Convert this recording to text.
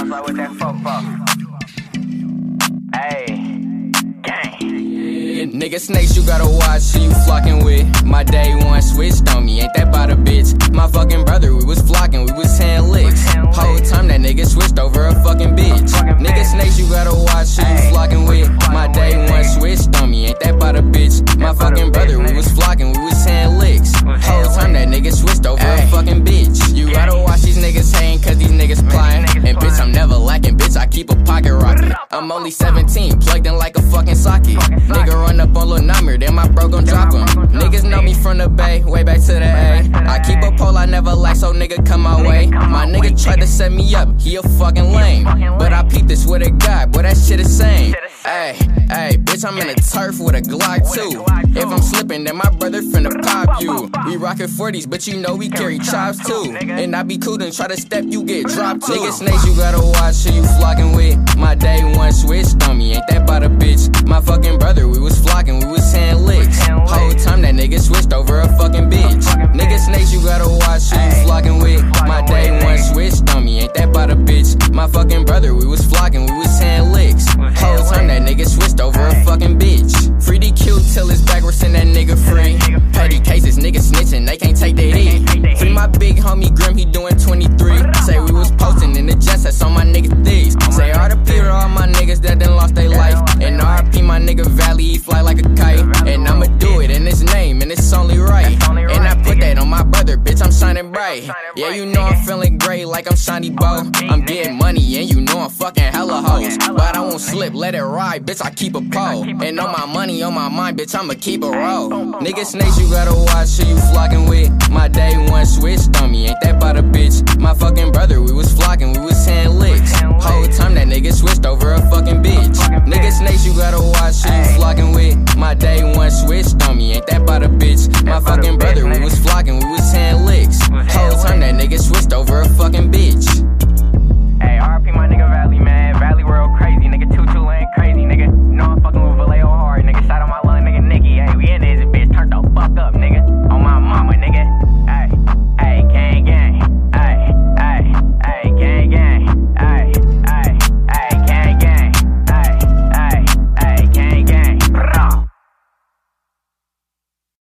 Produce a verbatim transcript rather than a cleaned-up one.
Southside with that fofo. Ayy, gang. Nigga snakes, you gotta watch who you flocking with. My day one switched on me, ain't that about a bitch? My fucking brother, we was flocking, we was hand licks. Whole time that nigga switched over a fucking bitch. Nigga snakes, you gotta watch who you flocking with. My day one switched on me, ain't that about a bitch? My fucking brother, we was flocking, we was hand licks. Whole time that nigga switched over a fucking bitch. You gotta watch these niggas hating, cause these niggas plying. And bitch, I'm never lacking, bitch, I keep a pocket rocket. I'm only seventeen, plugged in like a fucking socket. Nigga run up on Lil Namir, then my bro gon' drop him. Niggas know me from the Bay, way back to the A. I keep a pole, I never lack, so nigga come my way. My nigga tried to set me up, he a fucking lame. But I peep this with a guy, boy, that shit insane. Ayy, ayy, bitch, I'm in a turf with a Glock too. If I'm slipping, then my brother finna pop you. We rockin' forties, but you know we carry chops too. And I be cool, then try to step, you get dropped too. Nigga snakes, you gotta watch who you flocking with. My day one switched on me, ain't that about a bitch? My fucking brother, we was flocking, we was hand licks. Whole time that nigga switched over a fucking bitch. Nigga snakes, you gotta watch who you flocking with. My day one switched on me, ain't that about a bitch? My fucking brother, we was flocking, we was hand licks. Whole time that nigga switched over a fucking bitch. Free D Q till it's back, we're send that nigga free. Petty cases, niggas snitching, they can't take that heat. Free my big homie Grim, he doing twenty-three. Say we was posting in the jets, that's on my nigga thieves. Say R to P to all my niggas that done lost their life. And R I P my nigga Valley, he fly like a kite. And I'ma do it in his name, and it's only right. And I put that on my brother, bitch, I'm shining bright. Yeah, you know I'm feeling great like I'm Shiny Bo. I'm getting money and you know I'm fucking hella hoes. But I won't slip, let it ride, bitch, I keep a pole. And all my money on my mind, bitch, I'ma keep a roll. Nigga snakes, you gotta watch who you flocking with. My day one switched on me, ain't that about a bitch? My fucking brother, we was flocking, we was hand licks. Whole time that nigga switched over a fucking